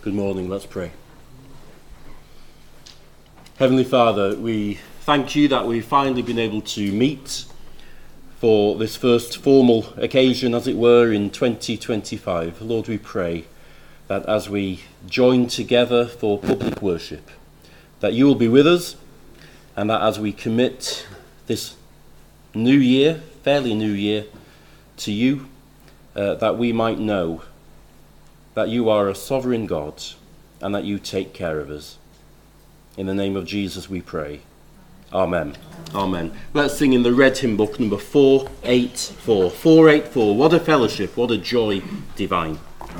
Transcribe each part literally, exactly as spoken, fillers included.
Good morning, let's pray. Heavenly Father, we thank you that we've finally been able to meet for this first formal occasion, as it were, in twenty twenty-five. Lord, we pray that as we join together for public worship, that you will be with us, and that as we commit this new year, fairly new year, to you, uh, that we might know that you are a sovereign God and that you take care of us. In the name of Jesus we pray. Amen. Amen. Let's sing in the Red Hymn Book, number four eighty-four. four eighty-four. What a fellowship, what a joy divine.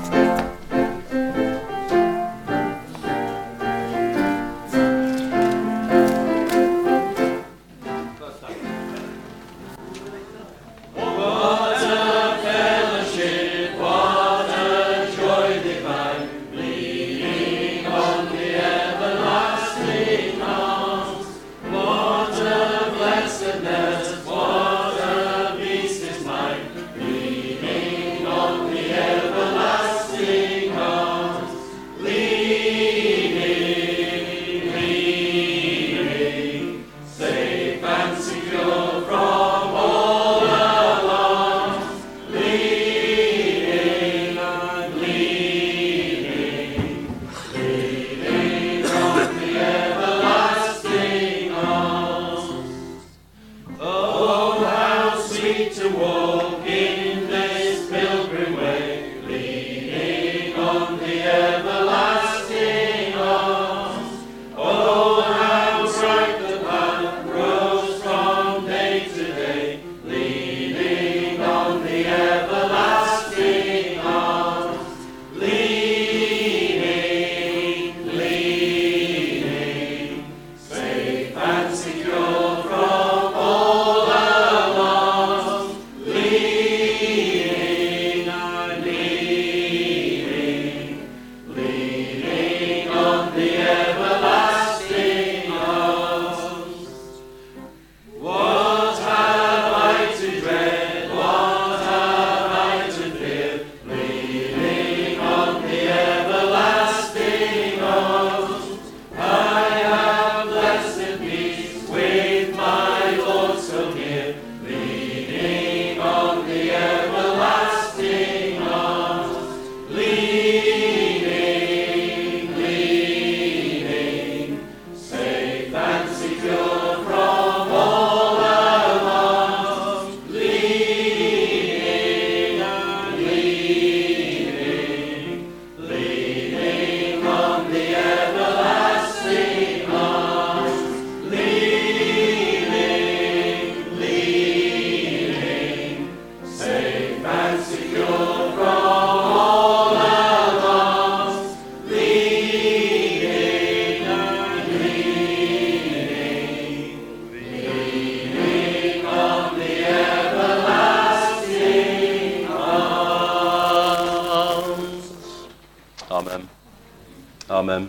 Amen.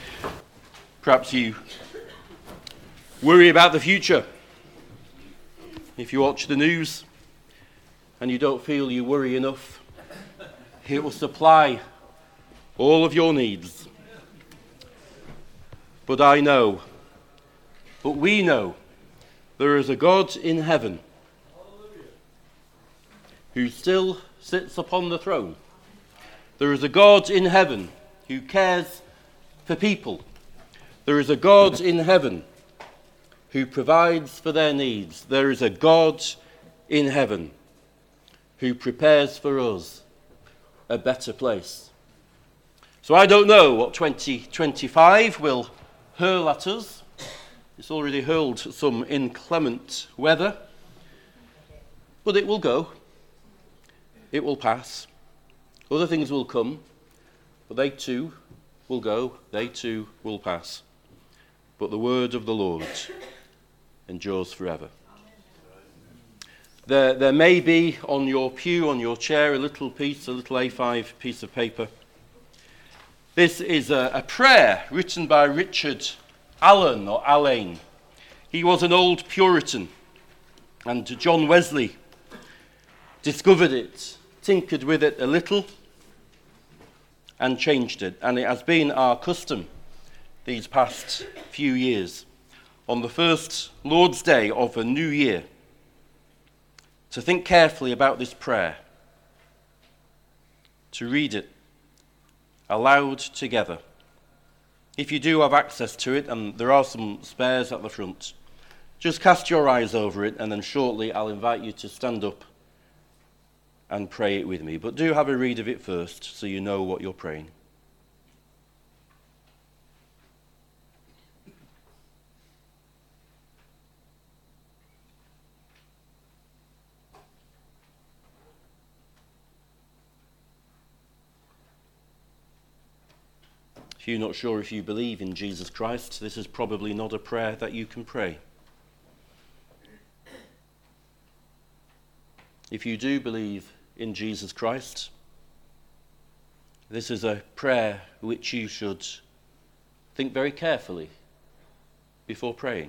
Perhaps you worry about the future. If you watch the news and you don't feel you worry enough, it will supply all of your needs. But I know, but we know, there is a God in heaven who still sits upon the throne. There is a God in heaven who cares for people. There is a God in heaven who provides for their needs. There is a God in heaven who prepares for us a better place. So I don't know what twenty twenty-five will hurl at us. It's already hurled some inclement weather, but it will go. It will pass. Other things will come, but they too will go, they too will pass. But the word of the Lord endures forever. There, there may be on your pew, on your chair, a little piece, a little A five piece of paper. This is a, a prayer written by Richard Allen, or Allain. He was an old Puritan, and John Wesley discovered it, tinkered with it a little, and changed it. And it has been our custom these past few years, on the first Lord's Day of a new year, to think carefully about this prayer, to read it aloud together. If you do have access to it, and there are some spares at the front, just cast your eyes over it, and then shortly I'll invite you to stand up and pray it with me. But do have a read of it first, so you know what you're praying. If you're not sure if you believe in Jesus Christ, this is probably not a prayer that you can pray. If you do believe in Jesus Christ, this is a prayer which you should think very carefully before praying.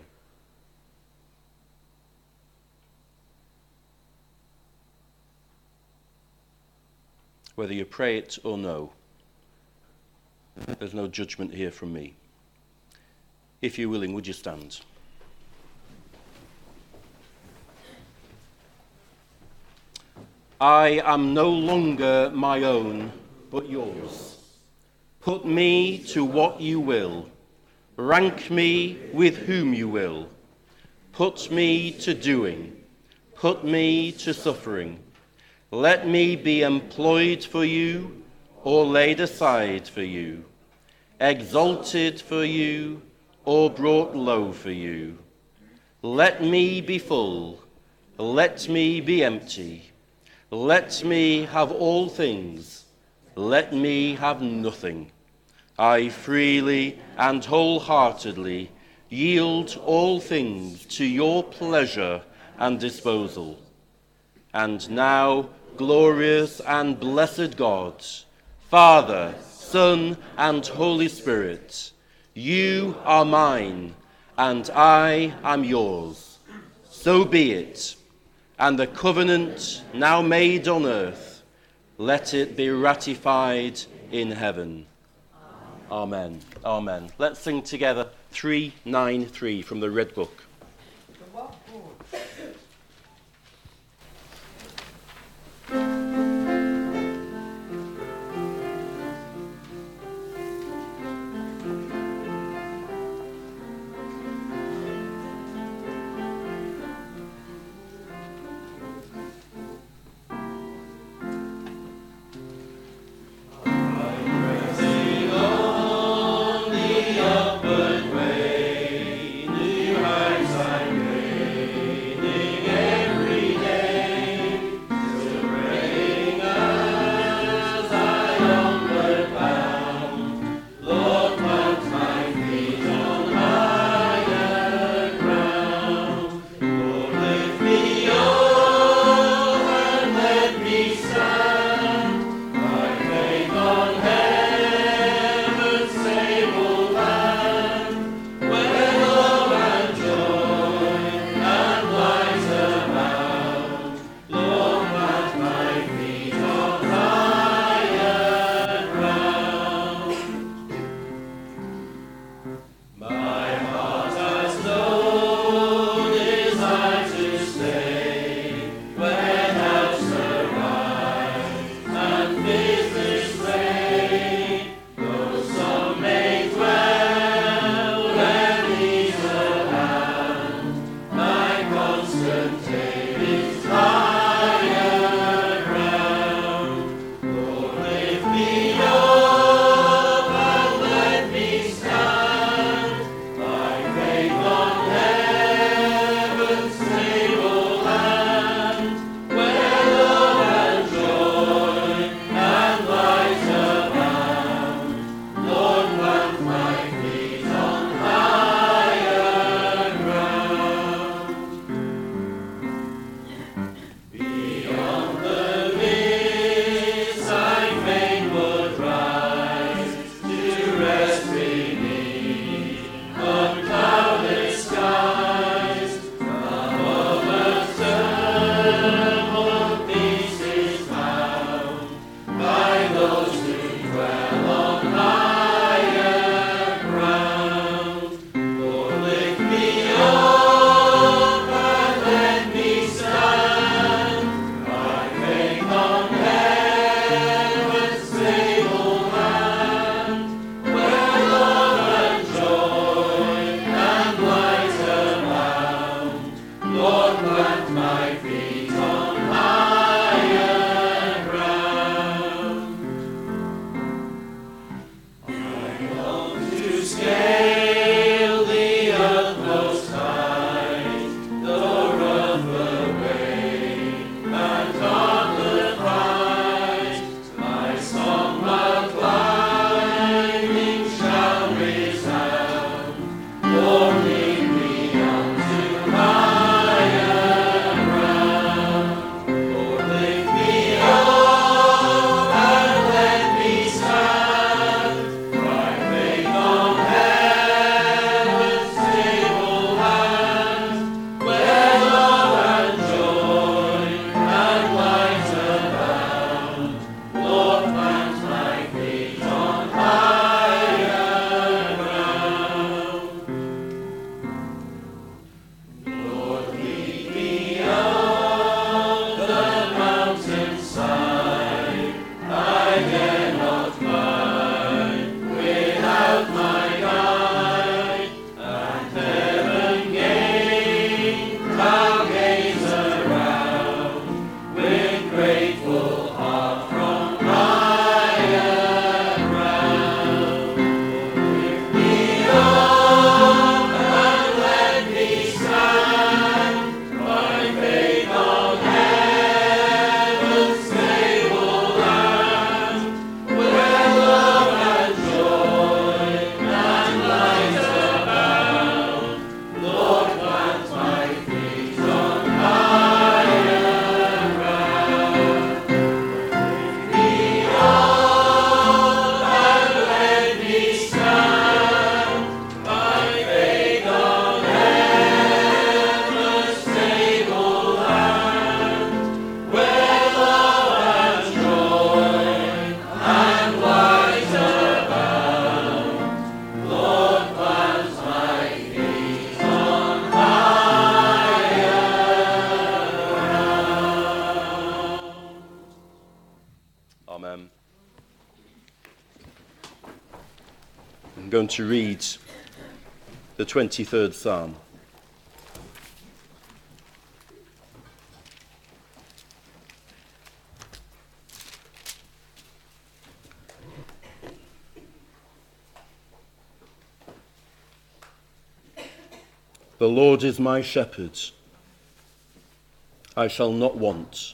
Whether you pray it or no, there's no judgment here from me. If you're willing, would you stand? I am no longer my own, but yours. Put me to what you will. Rank me with whom you will. Put me to doing. Put me to suffering. Let me be employed for you, or laid aside for you, exalted for you, or brought low for you. Let me be full, let me be empty, let me have all things, let me have nothing. I freely and wholeheartedly yield all things to your pleasure and disposal. And now, glorious and blessed God, Father, Son, and Holy Spirit, you are mine, and I am yours. So be it. And the covenant now made on earth, let it be ratified in heaven. Amen. Amen. Let's sing together three ninety-three from the Red Book. Upward way, new heights I'm going to read the twenty-third Psalm. The Lord is my shepherd, I shall not want.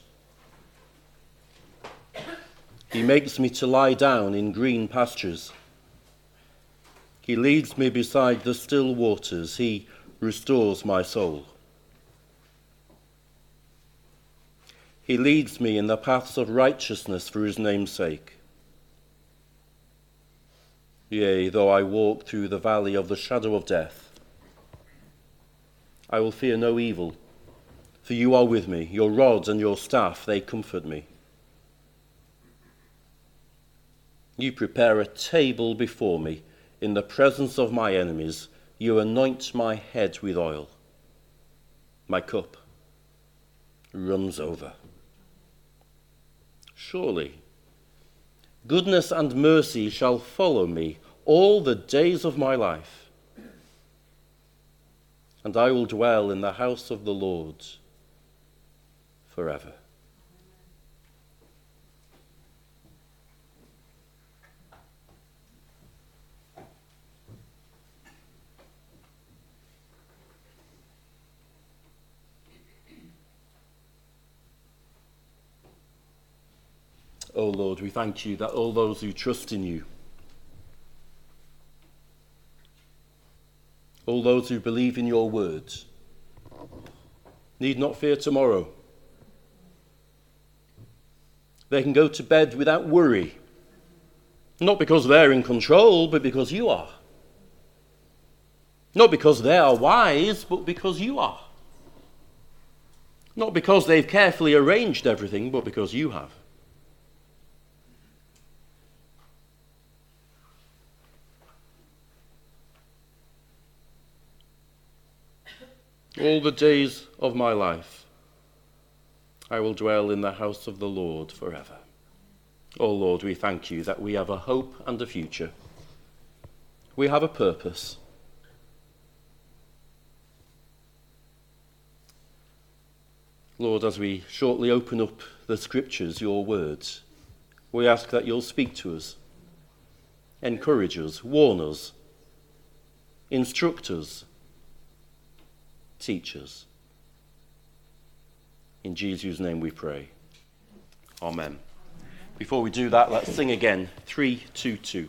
He makes me to lie down in green pastures. He leads me beside the still waters. He restores my soul. He leads me in the paths of righteousness for his name's sake. Yea, though I walk through the valley of the shadow of death, I will fear no evil, for you are with me. Your rod and your staff, they comfort me. You prepare a table before me in the presence of my enemies. You anoint my head with oil. My cup runs over. Surely, goodness and mercy shall follow me all the days of my life, and I will dwell in the house of the Lord forever. O Lord, we thank you that all those who trust in you, all those who believe in your words, need not fear tomorrow. They can go to bed without worry, not because they're in control, but because you are. Not because they are wise, but because you are. Not because they've carefully arranged everything, but because you have. All the days of my life, I will dwell in the house of the Lord forever. Oh Lord, we thank you that we have a hope and a future. We have a purpose. Lord, as we shortly open up the scriptures, your words, we ask that you'll speak to us, encourage us, warn us, instruct us, teach us. In Jesus' name we pray. Amen. Before we do that, let's sing again. Three, two, two.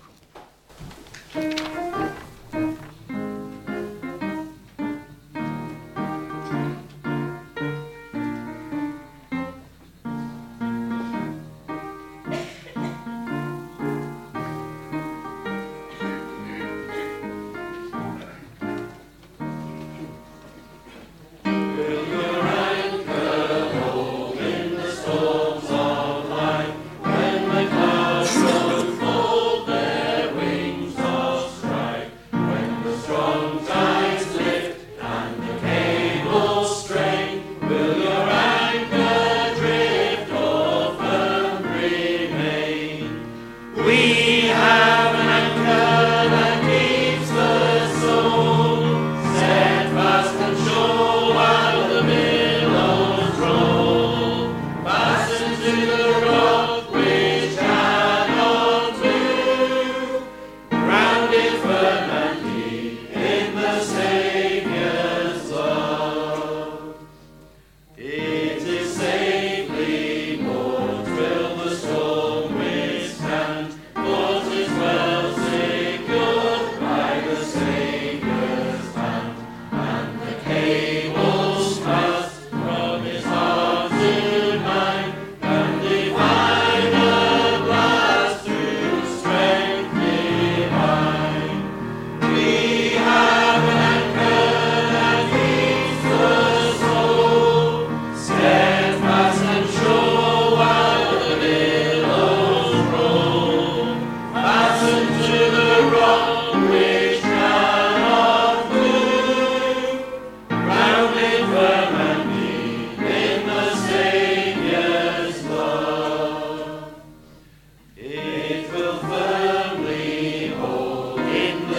In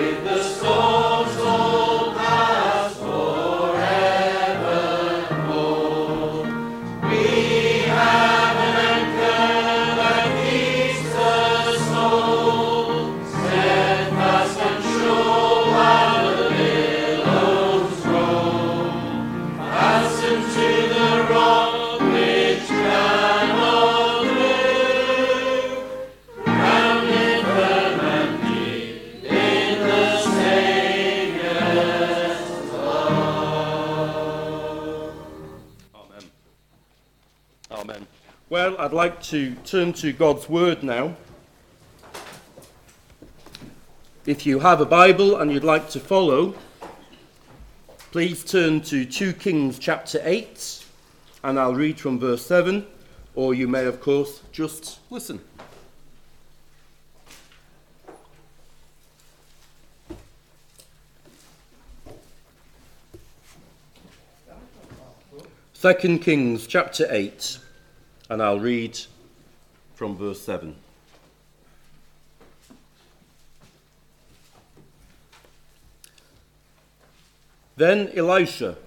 Well, I'd like to turn to God's Word now. If you have a Bible and you'd like to follow, please turn to Second Kings chapter eight, and I'll read from verse seven, or you may, of course, just listen. Second Kings chapter eight, and I'll read from verse seven. Then Elisha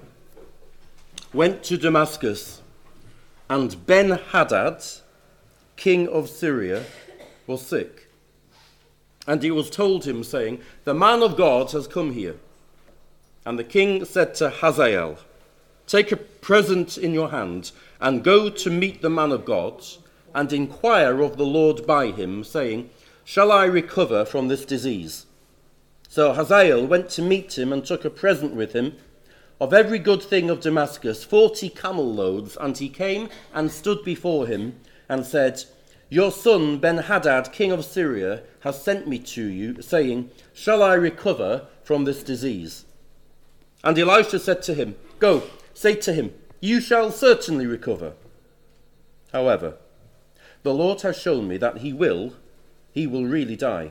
went to Damascus, and Ben-Hadad, king of Syria, was sick. And it was told him, saying, "The man of God has come here." And the king said to Hazael, "Take a present in your hand, and go to meet the man of God, and inquire of the Lord by him, saying, 'Shall I recover from this disease?' So Hazael went to meet him, and took a present with him of every good thing of Damascus, forty camel loads. And he came and stood before him, and said, 'Your son Ben-Hadad, king of Syria, has sent me to you, saying, Shall I recover from this disease?' And Elisha said to him, 'Go, say to him, you shall certainly recover. However, the Lord has shown me that he will, he will really die.'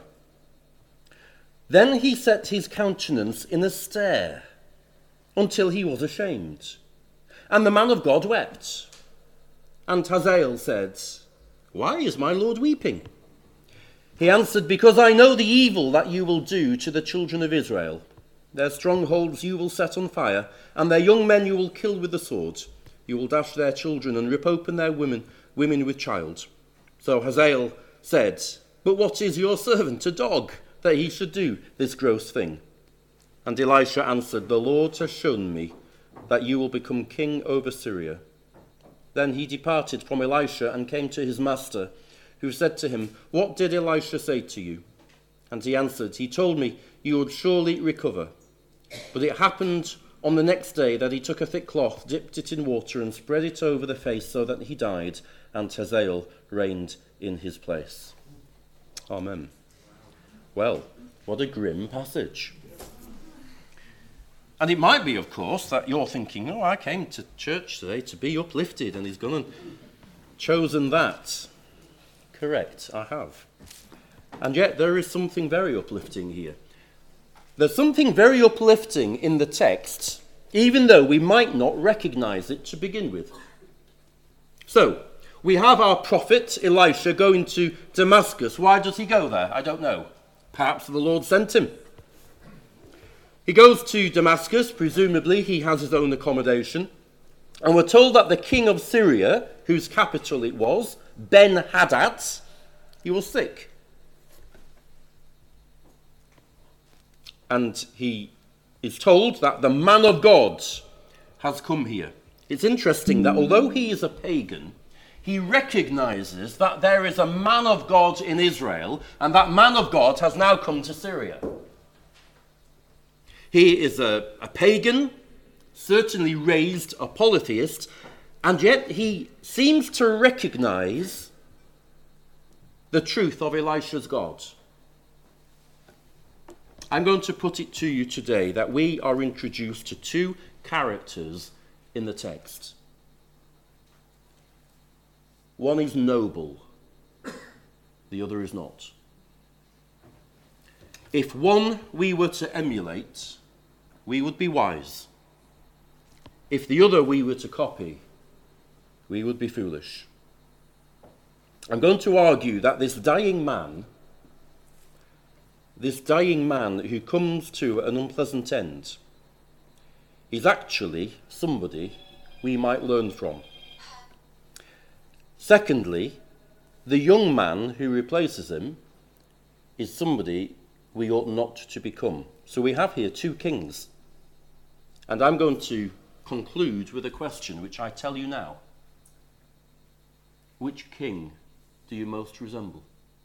Then he set his countenance in a stare until he was ashamed. And the man of God wept. And Hazael said, 'Why is my Lord weeping?' He answered, 'Because I know the evil that you will do to the children of Israel. Their strongholds you will set on fire, and their young men you will kill with the sword. You will dash their children and rip open their women, women with child.' So Hazael said, 'But what is your servant, a dog, that he should do this gross thing?' And Elisha answered, 'The Lord has shown me that you will become king over Syria.' Then he departed from Elisha and came to his master, who said to him, 'What did Elisha say to you?' And he answered, 'He told me you would surely recover.' But it happened on the next day that he took a thick cloth, dipped it in water, and spread it over the face, so that he died, and Hazael reigned in his place." Amen. Well, what a grim passage. And it might be, of course, that you're thinking, "Oh, I came to church today to be uplifted, and he's gone and chosen that." Correct, I have. And yet there is something very uplifting here. There's something very uplifting in the text, even though we might not recognize it to begin with. So, we have our prophet Elisha going to Damascus. Why does he go there? I don't know. Perhaps the Lord sent him. He goes to Damascus. Presumably he has his own accommodation. And we're told that the king of Syria, whose capital it was, Ben-Hadad, he was sick. And he is told that the man of God has come here. It's interesting that although he is a pagan, he recognizes that there is a man of God in Israel, and that man of God has now come to Syria. He is a, a pagan, certainly raised a polytheist, and yet he seems to recognize the truth of Elisha's God. I'm going to put it to you today that we are introduced to two characters in the text. One is noble, the other is not. If one we were to emulate, we would be wise. If the other we were to copy, we would be foolish. I'm going to argue that this dying man this dying man who comes to an unpleasant end, is actually somebody we might learn from. Secondly, the young man who replaces him is somebody we ought not to become. So we have here two kings. And I'm going to conclude with a question which I tell you now. Which king do you most resemble?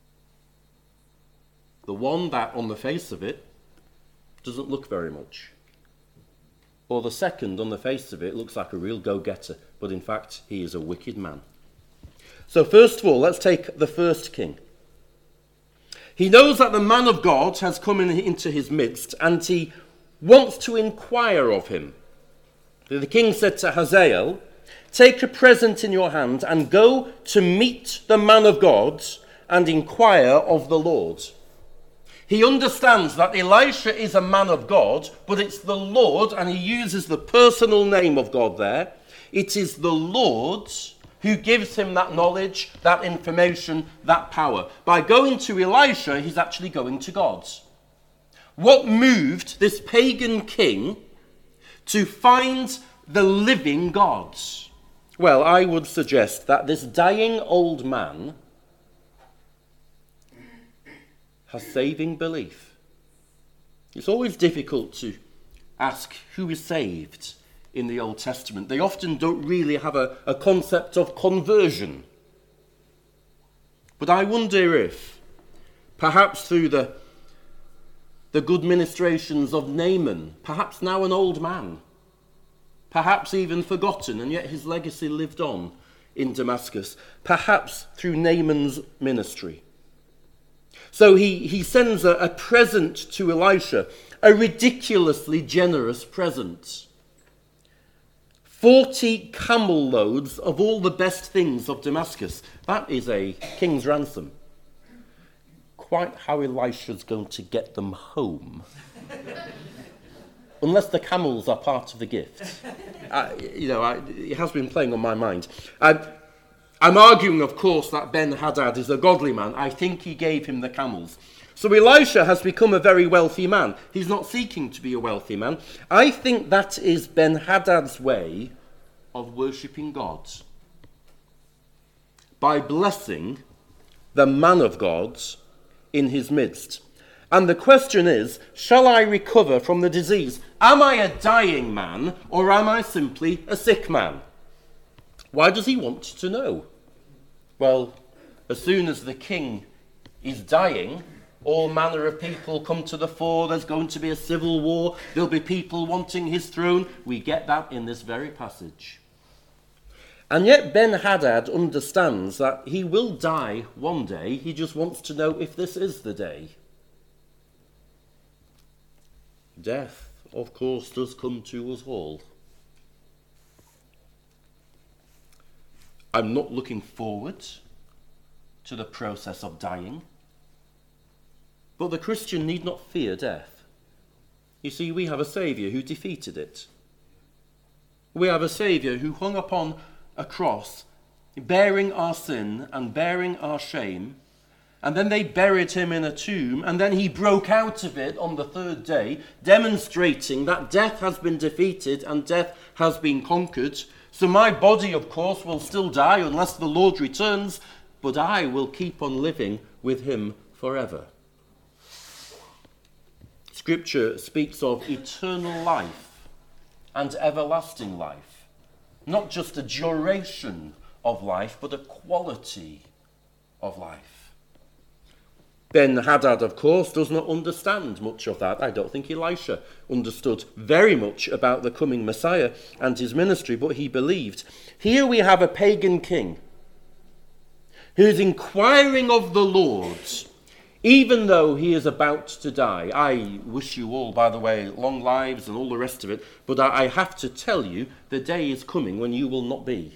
The one that, on the face of it, doesn't look very much. Or the second, on the face of it, looks like a real go-getter, but in fact, he is a wicked man. So first of all, let's take the first king. He knows that the man of God has come in, into his midst, and he wants to inquire of him. The king said to Hazael, "Take a present in your hand and go to meet the man of God and inquire of the Lord." He understands that Elisha is a man of God, but it's the Lord, and he uses the personal name of God there. It is the Lord who gives him that knowledge, that information, that power. By going to Elisha, he's actually going to God. What moved this pagan king to find the living God? Well, I would suggest that this dying old man has saving belief. It's always difficult to ask who is saved in the Old Testament. They often don't really have a, a concept of conversion. But I wonder if, perhaps through the, the good ministrations of Naaman, perhaps now an old man, perhaps even forgotten, and yet his legacy lived on in Damascus, perhaps through Naaman's ministry. So he, he sends a, a present to Elisha, a ridiculously generous present. Forty camel loads of all the best things of Damascus. That is a king's ransom. Quite how Elisha's going to get them home. Unless the camels are part of the gift. I, you know, I, it has been playing on my mind. I, I'm arguing, of course, that Ben-Hadad is a godly man. I think he gave him the camels. So Elisha has become a very wealthy man. He's not seeking to be a wealthy man. I think that is Ben-Hadad's way of worshipping God. By blessing the man of God in his midst. And the question is, shall I recover from the disease? Am I a dying man, or am I simply a sick man? Why does he want to know? Well, as soon as the king is dying, all manner of people come to the fore. There's going to be a civil war. There'll be people wanting his throne. We get that in this very passage. And yet Ben-Hadad understands that he will die one day. He just wants to know if this is the day. Death, of course, does come to us all. I'm not looking forward to the process of dying. But the Christian need not fear death. You see, we have a Saviour who defeated it. We have a Saviour who hung upon a cross, bearing our sin and bearing our shame, and then they buried him in a tomb, and then he broke out of it on the third day, demonstrating that death has been defeated and death has been conquered. So my body, of course, will still die unless the Lord returns, but I will keep on living with him forever. Scripture speaks of eternal life and everlasting life. Not just a duration of life, but a quality of life. Ben-Hadad, of course, does not understand much of that. I don't think Elisha understood very much about the coming Messiah and his ministry, but he believed. Here we have a pagan king who is inquiring of the Lord, even though he is about to die. I wish you all, by the way, long lives and all the rest of it, but I have to tell you, the day is coming when you will not be.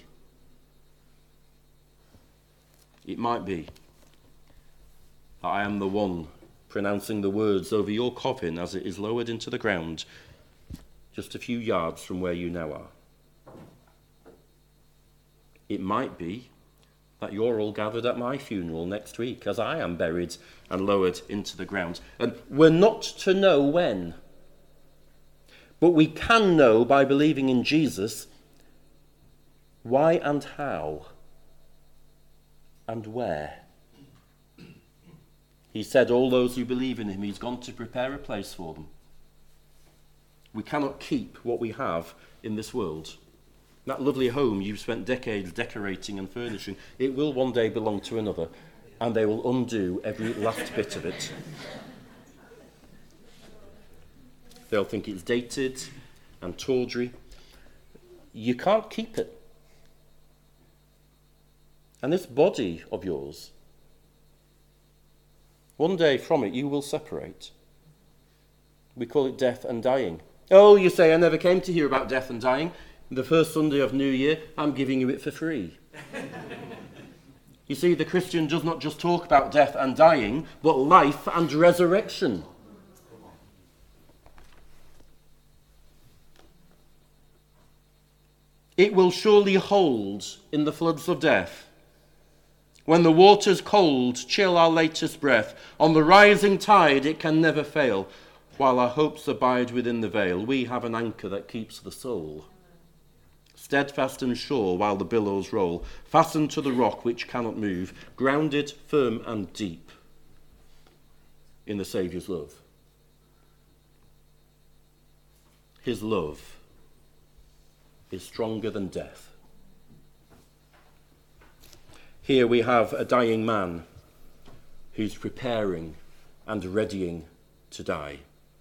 It might be that I am the one pronouncing the words over your coffin as it is lowered into the ground, just a few yards from where you now are. It might be that you're all gathered at my funeral next week as I am buried and lowered into the ground. And we're not to know when, but we can know by believing in Jesus why and how and where. He said all those who believe in him, he's gone to prepare a place for them. We cannot keep what we have in this world. That lovely home you've spent decades decorating and furnishing, it will one day belong to another, and they will undo every last bit of it. They'll think it's dated and tawdry. You can't keep it. And this body of yours, one day from it you will separate. We call it death and dying. Oh, you say, I never came to hear about death and dying. The first Sunday of New Year, I'm giving you it for free. You see, the Christian does not just talk about death and dying, but life and resurrection. It will surely hold in the floods of death. When the waters cold chill our latest breath, on the rising tide it can never fail. While our hopes abide within the veil, we have an anchor that keeps the soul steadfast and sure while the billows roll, fastened to the rock which cannot move, grounded firm and deep in the Saviour's love. His love is stronger than death. Here we have a dying man who's preparing and readying to die.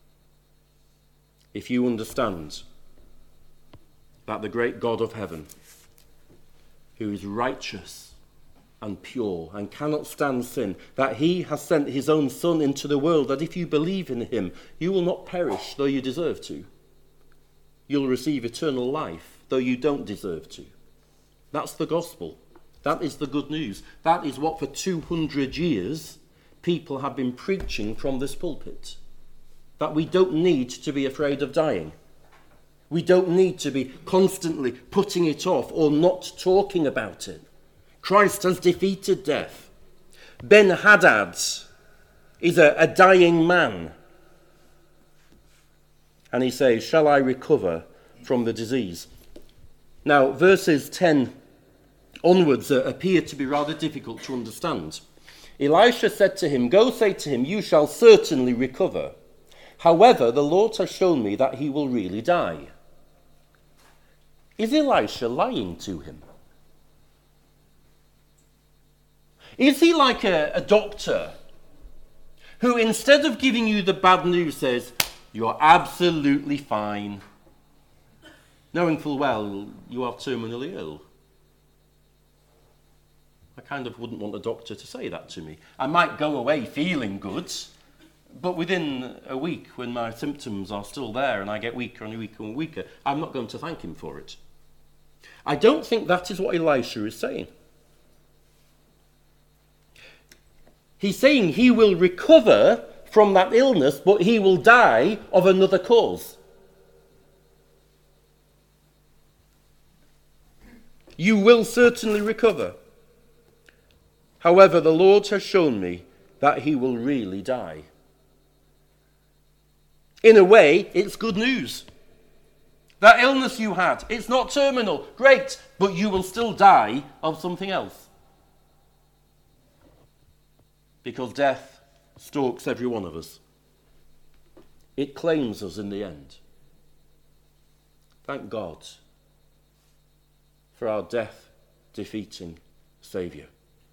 If you understand that the great God of heaven, who is righteous and pure and cannot stand sin, that he has sent his own Son into the world, that if you believe in him, you will not perish though you deserve to. You'll receive eternal life though you don't deserve to. That's the gospel. That is the good news. That is what for two hundred years people have been preaching from this pulpit. That we don't need to be afraid of dying. We don't need to be constantly putting it off or not talking about it. Christ has defeated death. Ben-Hadad is a, a dying man. And he says, shall I recover from the disease? Now, verses ten onwards uh, appear to be rather difficult to understand. Elisha said to him, go say to him, you shall certainly recover. However, the Lord has shown me that he will really die. Is Elisha lying to him? Is he like a, a doctor who, instead of giving you the bad news, says, you're absolutely fine, knowing full well you are terminally ill? I kind of wouldn't want a doctor to say that to me. I might go away feeling good, but within a week, when my symptoms are still there and I get weaker and weaker and weaker, I'm not going to thank him for it. I don't think that is what Elisha is saying. He's saying he will recover from that illness, but he will die of another cause. You will certainly recover. However, the Lord has shown me that he will really die. In a way, it's good news. That illness you had, it's not terminal, great, but you will still die of something else. Because death stalks every one of us. It claims us in the end. Thank God for our death-defeating Saviour.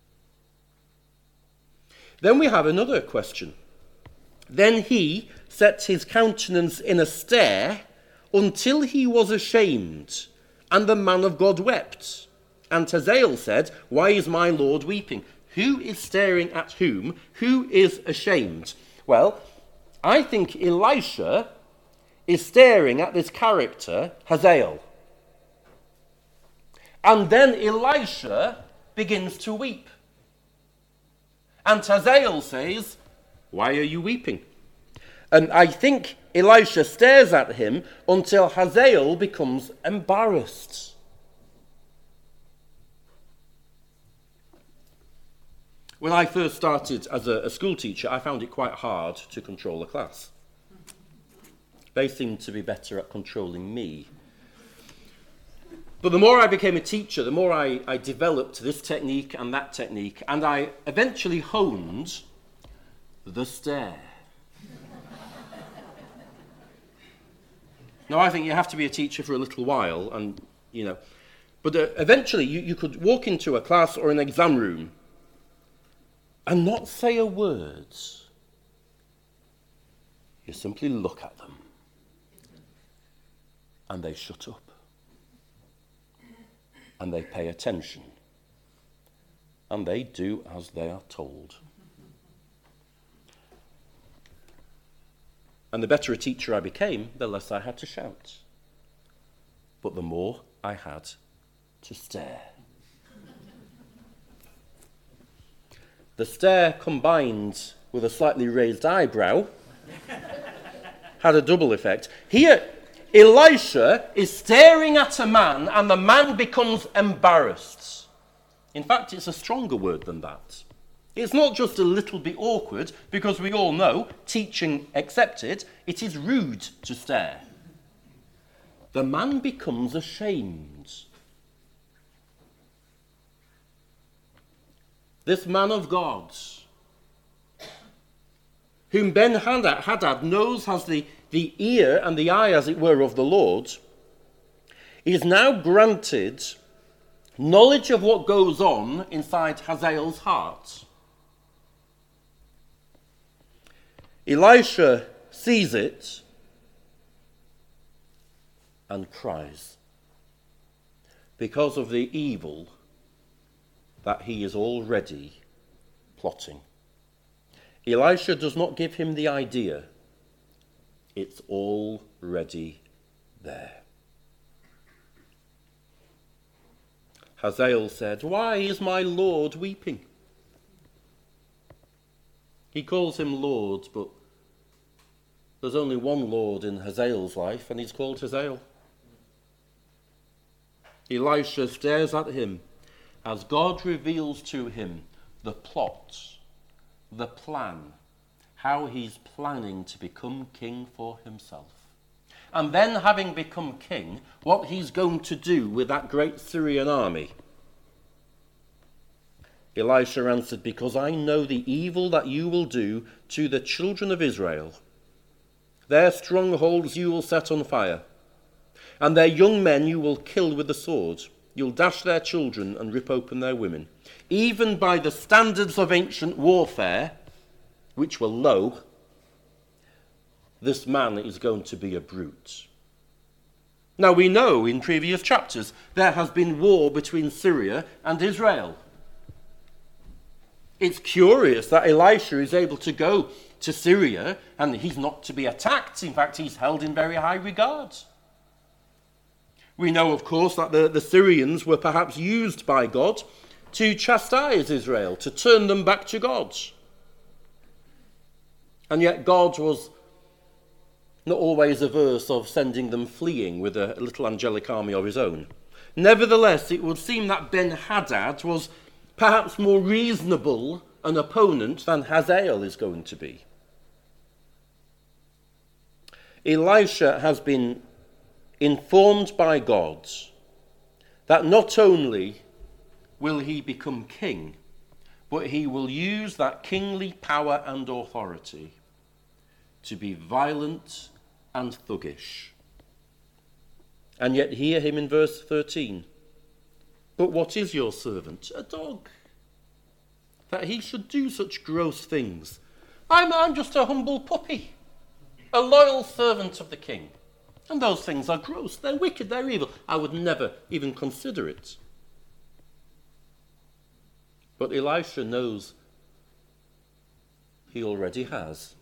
Then we have another question. Then he set his countenance in a stare until he was ashamed, and the man of God wept. And Hazael said, why is my Lord weeping? Who is staring at whom? Who is ashamed? Well, I think Elisha is staring at this character, Hazael. And then Elisha begins to weep. And Hazael says, why are you weeping? And I think Elisha stares at him until Hazael becomes embarrassed. When I first started as a, a school teacher, I found it quite hard to control a class. They seemed to be better at controlling me. But the more I became a teacher, the more I, I developed this technique and that technique, and I eventually honed the stare. Now, I think you have to be a teacher for a little while, and, you know, but uh, eventually you, you could walk into a class or an exam room and not say a word. You simply look at them, and they shut up. And they pay attention, and they do as they are told. And the better a teacher I became, the less I had to shout, but the more I had to stare. The stare, combined with a slightly raised eyebrow, had a double effect. Here, Elisha is staring at a man, and the man becomes embarrassed. In fact, it's a stronger word than that. It's not just a little bit awkward, because we all know, teaching accepted, it is rude to stare. The man becomes ashamed. This man of God, whom Ben-Hadad knows has the, the ear and the eye, as it were, of the Lord, is now granted knowledge of what goes on inside Hazael's heart. Elisha sees it and cries because of the evil that he is already plotting. Elisha does not give him the idea. It's already there. Hazael said, "Why is my Lord weeping?" He calls him Lord, but there's only one Lord in Hazael's life, and he's called Hazael. Elisha stares at him as God reveals to him the plot, the plan, how he's planning to become king for himself. And then, having become king, what he's going to do with that great Syrian army. Elisha answered, "Because I know the evil that you will do to the children of Israel. Their strongholds you will set on fire, and their young men you will kill with the sword. You'll dash their children and rip open their women. Even by the standards of ancient warfare, which were low, this man is going to be a brute." Now, we know in previous chapters there has been war between Syria and Israel. It's curious that Elisha is able to go to Syria and he's not to be attacked. In fact, he's held in very high regard. We know, of course, that the, the Syrians were perhaps used by God to chastise Israel, to turn them back to God. And yet God was not always averse of sending them fleeing with a little angelic army of his own. Nevertheless, it would seem that Ben-Hadad was perhaps more reasonable an opponent than Hazael is going to be. Elisha has been informed by God that not only will he become king, but he will use that kingly power and authority to be violent and thuggish. And yet hear him in verse thirteen. "But what is your servant? A dog, that he should do such gross things. I'm, I'm just a humble puppy, a loyal servant of the king. And those things are gross, they're wicked, they're evil. I would never even consider it." But Elisha knows he already has.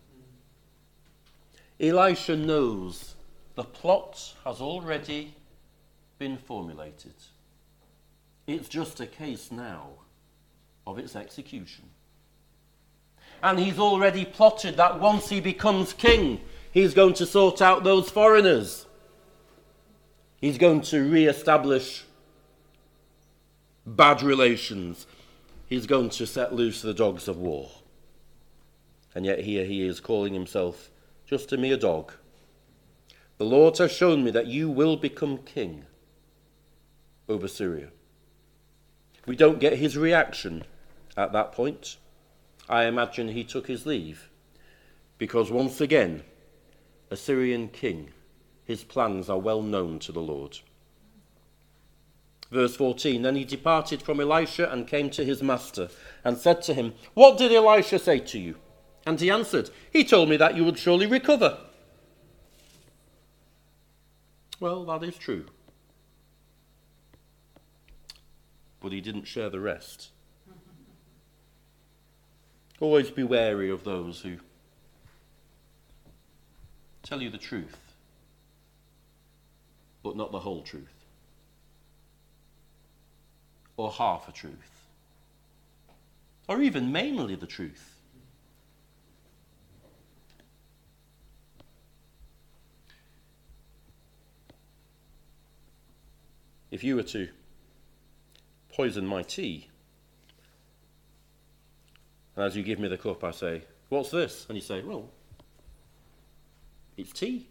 Elisha knows the plot has already been formulated. It's just a case now of its execution. And he's already plotted that once he becomes king, he's going to sort out those foreigners. He's going to re-establish bad relations. he's going to set loose the dogs of war. And yet here he is calling himself just a mere dog. The Lord has shown me that you will become king over Syria. We don't get his reaction at that point. I imagine he took his leave, because once again, a Syrian king, his plans are well known to the Lord. Verse fourteen, then he departed from Elisha and came to his master and said to him, what did Elisha say to you? And he answered, he told me that you would surely recover. Well, that is true. But he didn't share the rest. Always be wary of those who tell you the truth, but not the whole truth, or half a truth, or even mainly the truth. If you were to poison my tea, and as you give me the cup, I say, what's this? And you say, well, it's tea.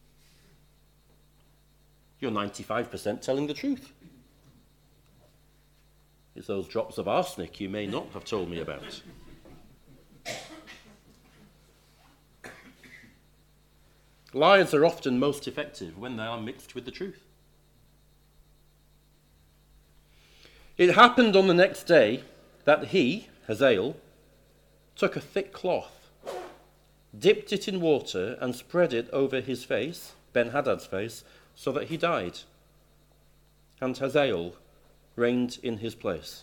You're ninety-five percent telling the truth. It's those drops of arsenic you may not have told me about. Lies are often most effective when they are mixed with the truth. It happened on the next day that he, Hazael, took a thick cloth, dipped it in water, and spread it over his face, Ben-Hadad's face, so that he died. And Hazael reigned in his place.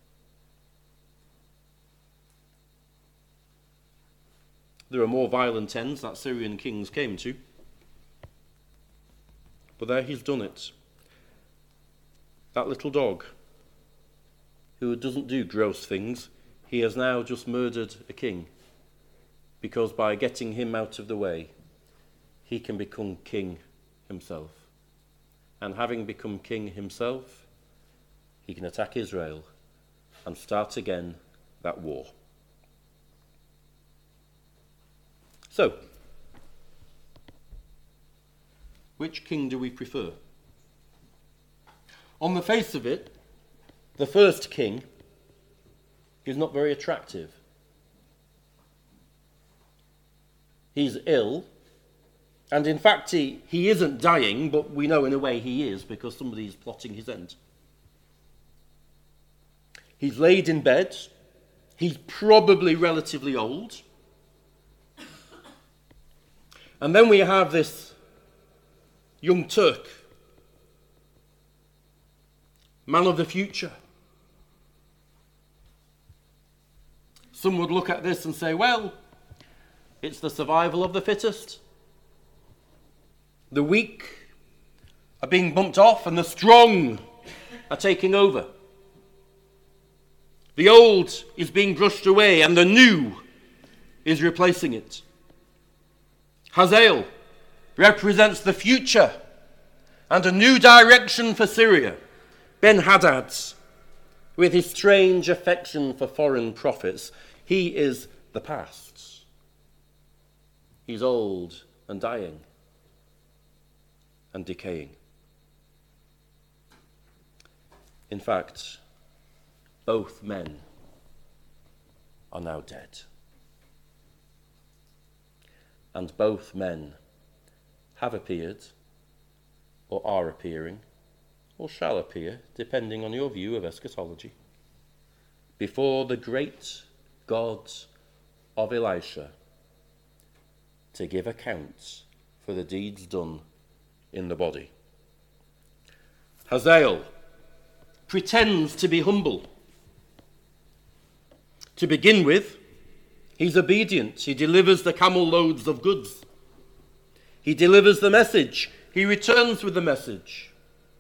There are more violent ends that Syrian kings came to, but there he's done it. That little dog, who doesn't do gross things, he has now just murdered a king, because by getting him out of the way, he can become king himself. And having become king himself, he can attack Israel and start again that war. So, which king do we prefer? On the face of it, the first king is not very attractive. He's ill, and in fact he, he isn't dying, but we know in a way he is because somebody is plotting his end. He's laid in bed. He's probably relatively old. And then we have this young Turk, man of the future. Some would look at this and say, well, it's the survival of the fittest. The weak are being bumped off and the strong are taking over. The old is being brushed away and the new is replacing it. Hazael represents the future and a new direction for Syria. Ben-Hadad, with his strange affection for foreign prophets, he is the past. He's old and dying and decaying. In fact, both men are now dead. And both men have appeared, or are appearing, or shall appear, depending on your view of eschatology, before the great God of Elisha to give account for the deeds done in the body. Hazael pretends to be humble. To begin with, he's obedient. He delivers the camel loads of goods. He delivers the message. He returns with the message.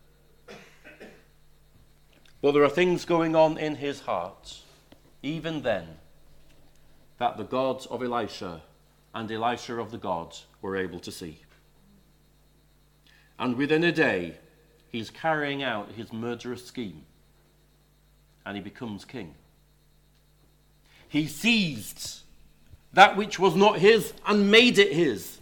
But there are things going on in his heart, even then, that the God of Elisha and Elisha of the God were able to see. And within a day, he's carrying out his murderous scheme, and he becomes king. He seized that which was not his and made it his.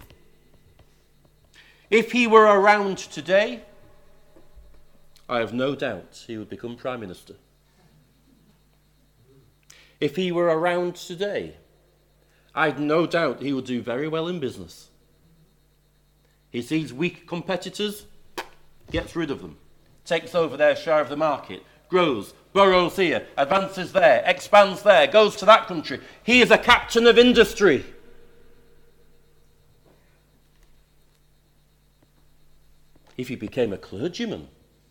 If he were around today, I have no doubt he would become Prime Minister. If he were around today, I'd no doubt he would do very well in business. He sees weak competitors, gets rid of them, takes over their share of the market, grows, burrows here, advances there, expands there, goes to that country. He is a captain of industry. If he became a clergyman,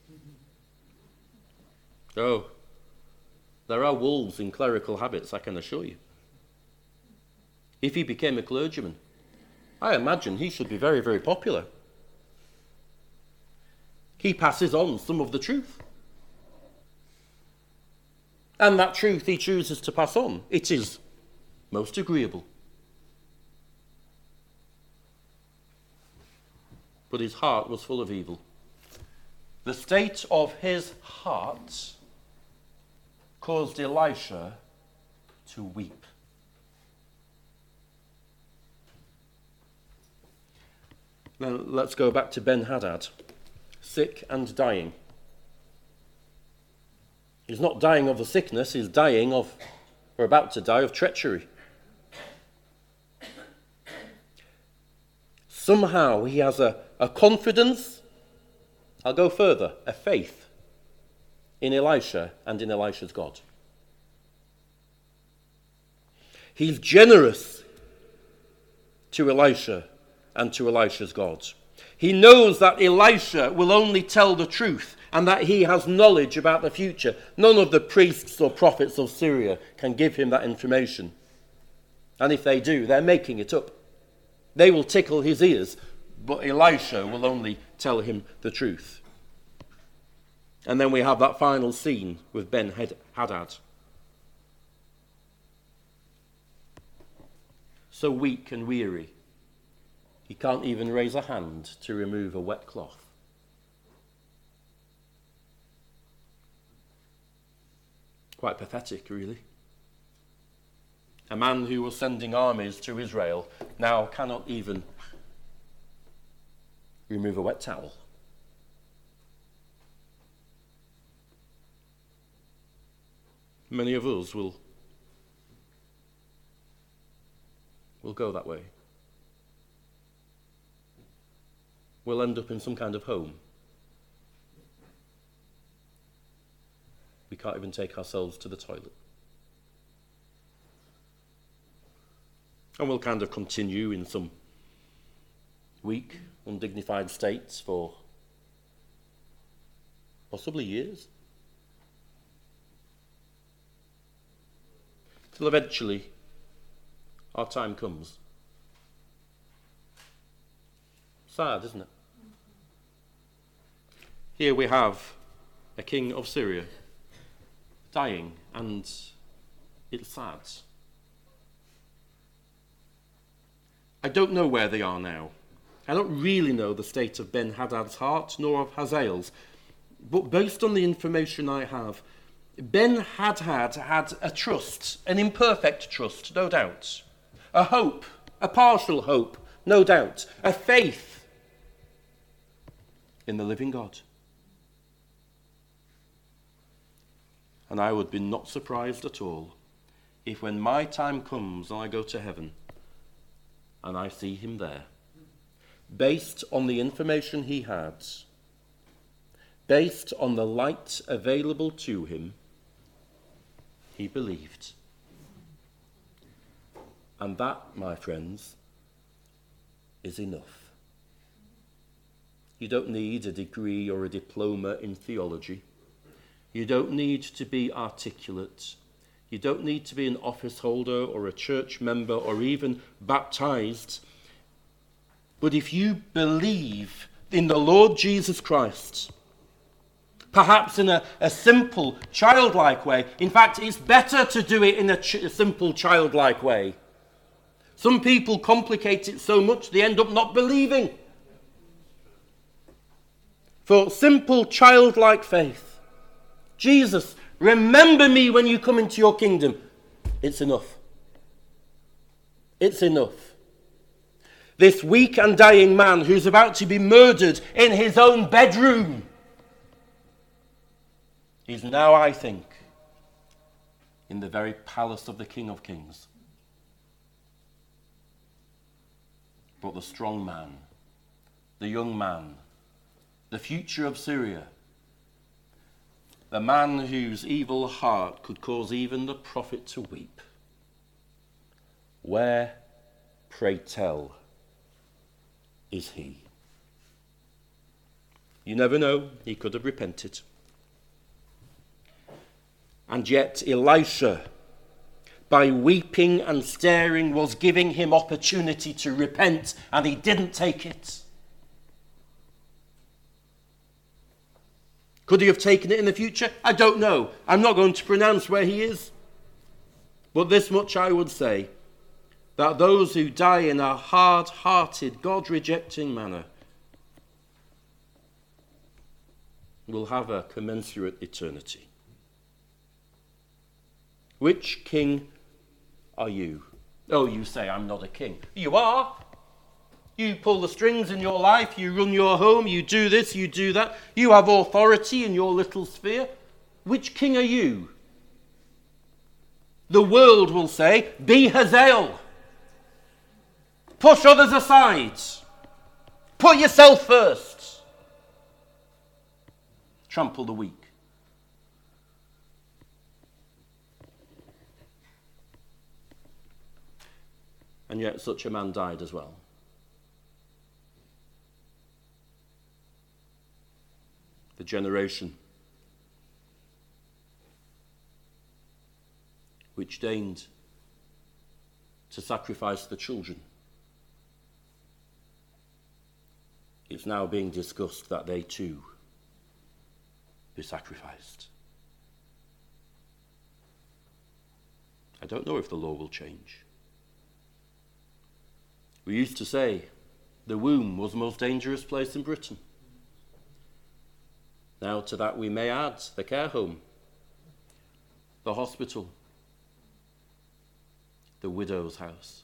oh, there are wolves in clerical habits, I can assure you. If he became a clergyman, I imagine he should be very, very popular. He passes on some of the truth. And that truth he chooses to pass on, it is most agreeable. But his heart was full of evil. The state of his heart caused Elisha to weep. Now let's go back to Ben-Hadad, sick and dying. He's not dying of the sickness, he's dying of, or about to die of treachery. Somehow he has a, a confidence, I'll go further, a faith in Elisha and in Elisha's God. He's generous to Elisha and to Elisha's God. He knows that Elisha will only tell the truth and that he has knowledge about the future. None of the priests or prophets of Syria can give him that information. And if they do, they're making it up. They will tickle his ears, but Elisha will only tell him the truth. And then we have that final scene with Ben-Hadad. So weak and weary, he can't even raise a hand to remove a wet cloth. Quite pathetic, really. A man who was sending armies to Israel now cannot even remove a wet towel. Many of us will, will go that way. We'll end up in some kind of home. We can't even take ourselves to the toilet. And we'll kind of continue in some weak, undignified states for possibly years. Till eventually our time comes. Sad, isn't it? Here we have a king of Syria dying, and it's sad. I don't know where they are now. I don't really know the state of Ben-Hadad's heart, nor of Hazael's. But based on the information I have, Ben-Hadad had a trust, an imperfect trust, no doubt. A hope, a partial hope, no doubt. A faith in the living God. And I would be not surprised at all if when my time comes and I go to heaven and I see him there, based on the information he had, based on the light available to him, he believed. And that, my friends, is enough. You don't need a degree or a diploma in theology. You don't need to be articulate. You don't need to be an office holder or a church member or even baptized. But if you believe in the Lord Jesus Christ, perhaps in a, a simple, childlike way. In fact, it's better to do it in a, ch- a simple, childlike way. Some people complicate it so much they end up not believing. For simple, childlike faith, Jesus, remember me when you come into your kingdom. It's enough. It's enough. This weak and dying man who's about to be murdered in his own bedroom is now, I think, in the very palace of the King of Kings. But the strong man, the young man, the future of Syria, the man whose evil heart could cause even the prophet to weep, where, pray tell, is he? You never know, he could have repented. And yet Elisha, by weeping and staring, was giving him opportunity to repent, and he didn't take it. Could he have taken it in the future? I don't know. I'm not going to pronounce where he is. But this much I would say, that those who die in a hard-hearted, God-rejecting manner will have a commensurate eternity. Which king are you? Oh, you say, I'm not a king. You are. You pull the strings in your life, you run your home, you do this, you do that. You have authority in your little sphere. Which king are you? The world will say, be Hazael. Push others aside. Put yourself first. Trample the weak. And yet such a man died as well. The generation which deigned to sacrifice the children, it's now being discussed that they too be sacrificed. I don't know if the law will change. We used to say the womb was the most dangerous place in Britain. Now to that we may add the care home, the hospital, the widow's house.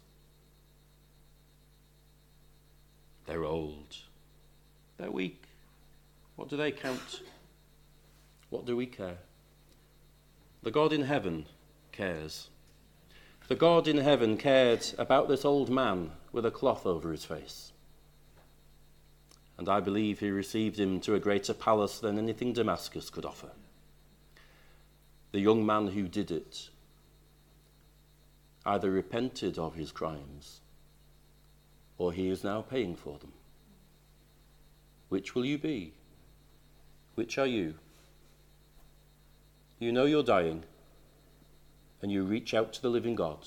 They're old. They're weak. What do they count? What do we care? The God in heaven cares. The God in heaven cared about this old man with a cloth over his face. And I believe he received him to a greater palace than anything Damascus could offer. The young man who did it either repented of his crimes or he is now paying for them. Which will you be? Which are you? You know you're dying and you reach out to the living God.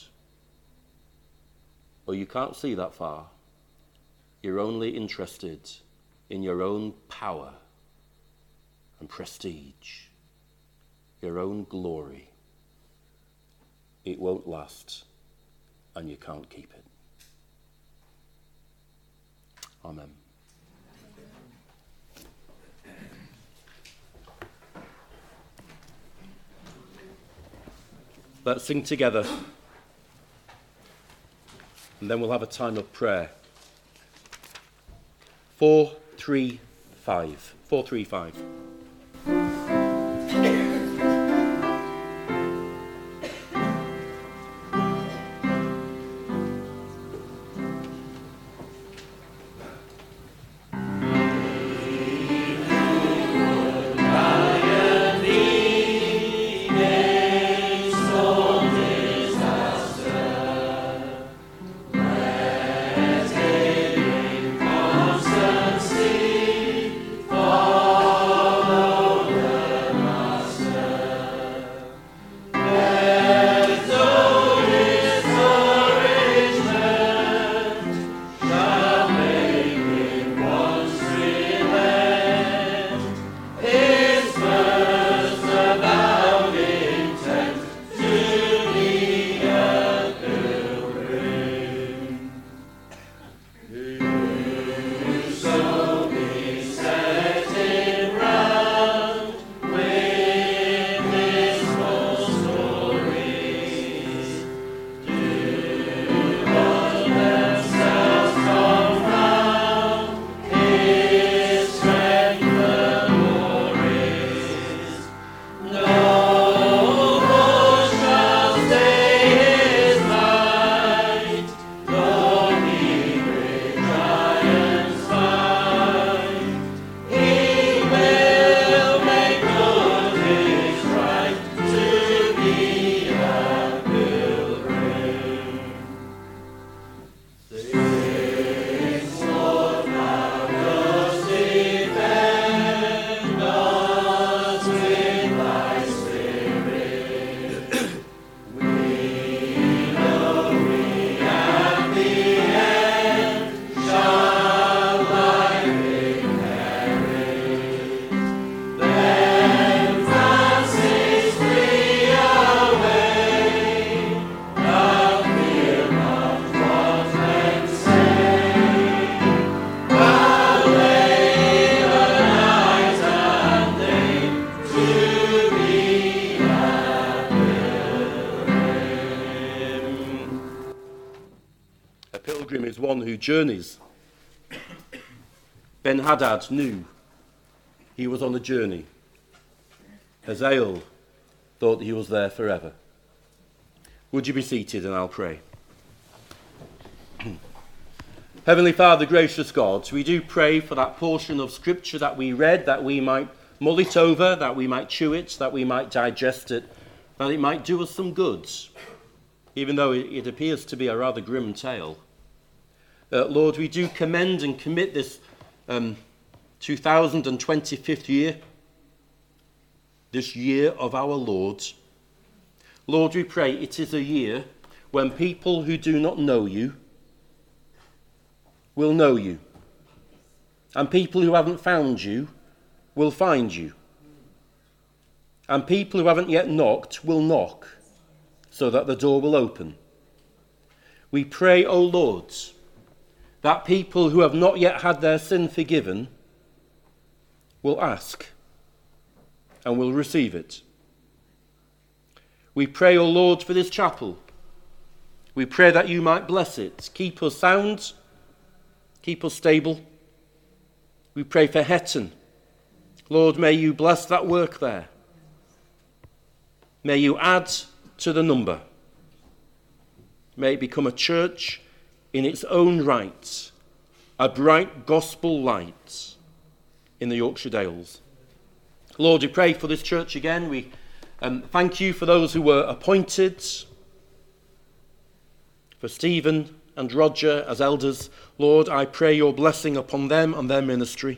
Or you can't see that far. You're only interested in your own power and prestige, your own glory. It won't last, and you can't keep it. Amen. Let's sing together, and then we'll have a time of prayer. Four, three, five. Four, three, five. All journeys. Ben-Hadad knew he was on a journey. Hazael thought he was there forever. Would you be seated and I'll pray. Heavenly Father, gracious God, we do pray for that portion of Scripture that we read, that we might mull it over, that we might chew it, that we might digest it, that it might do us some good, even though it appears to be a rather grim tale. Uh, Lord, we do commend and commit this um, two thousand twenty-fifth year, this year of our Lord. Lord, we pray it is a year when people who do not know you will know you, and people who haven't found you will find you, and people who haven't yet knocked will knock, so that the door will open. We pray, O Lord, that people who have not yet had their sin forgiven will ask and will receive it. We pray, O Lord, for this chapel. We pray that you might bless it, keep us sound, keep us stable. We pray for Hetton. Lord, may you bless that work there. May you add to the number. May it become a church in its own right, a bright gospel light in the Yorkshire Dales. Lord, we pray for this church again. We um, thank you for those who were appointed, for Stephen and Roger as elders. Lord, I pray your blessing upon them and their ministry.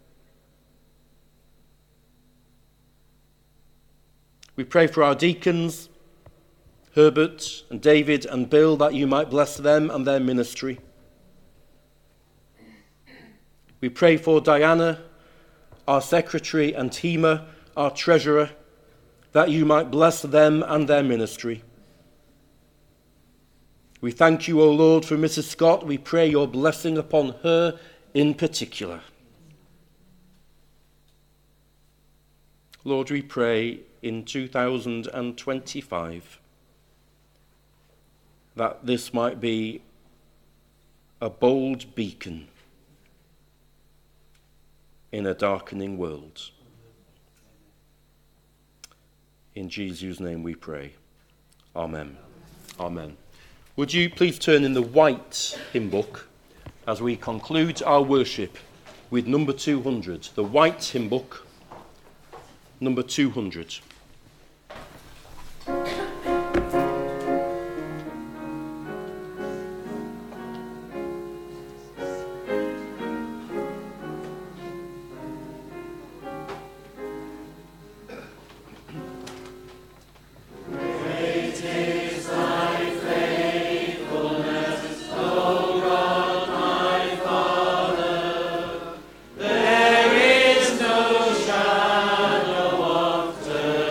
We pray for our deacons, Herbert and David and Bill, that you might bless them and their ministry. We pray for Diana, our secretary, and Hema, our treasurer, that you might bless them and their ministry. We thank you, O Lord, for Missus Scott. We pray your blessing upon her in particular. Lord, we pray in two thousand twenty-five that this might be a bold beacon in a darkening world. In Jesus' name we pray. Amen. Amen. Would you please turn in the white hymn book as we conclude our worship with number two hundred, the white hymn book, number two hundred. There is no shadow of turning.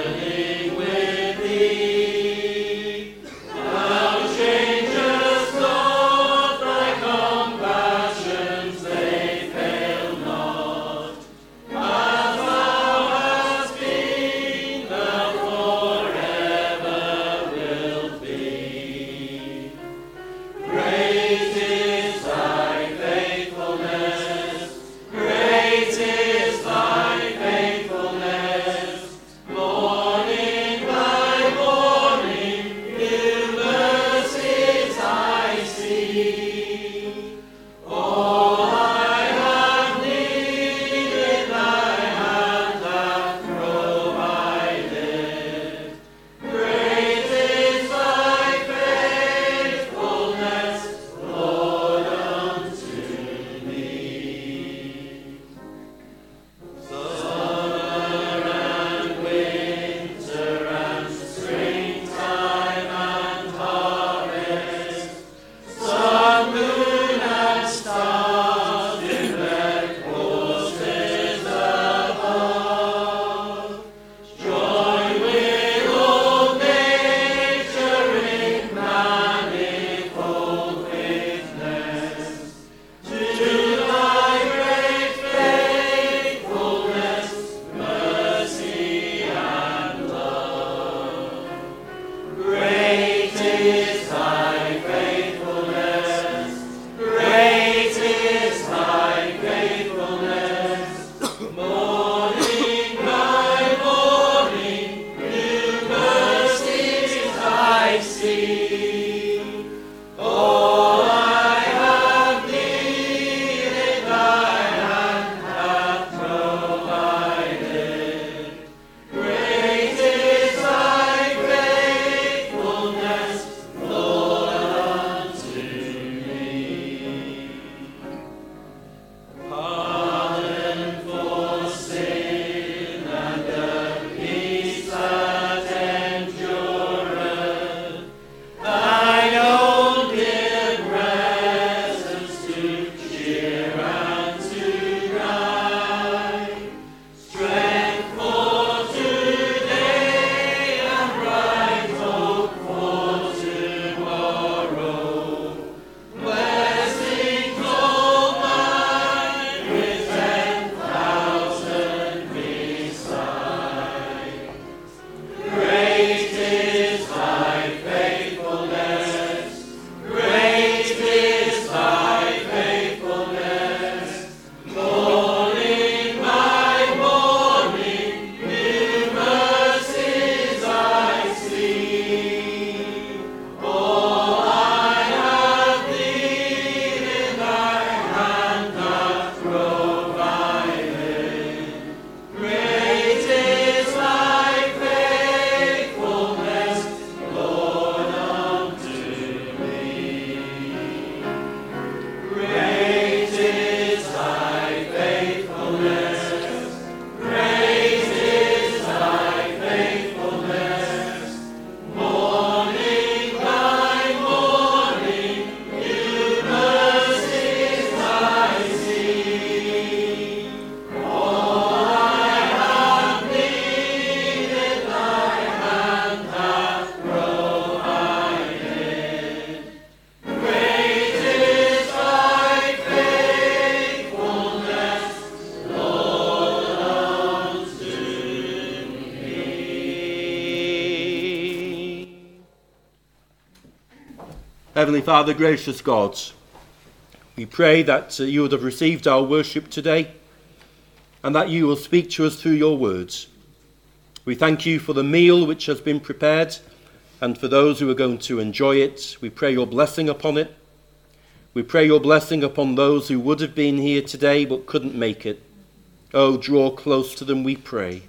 Heavenly Father, gracious God, we pray that uh, you would have received our worship today and that you will speak to us through your words. We thank you for the meal which has been prepared and for those who are going to enjoy it. We pray your blessing upon it. We pray your blessing upon those who would have been here today but couldn't make it. Oh, draw close to them, we pray.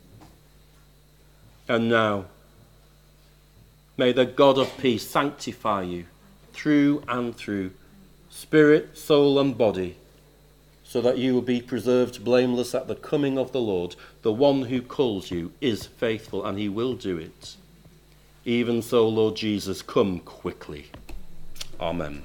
And now, may the God of peace sanctify you through and through, spirit, soul and body, so that you will be preserved blameless at the coming of the Lord. The one who calls you is faithful, and he will do it. Even so, Lord Jesus, come quickly. Amen.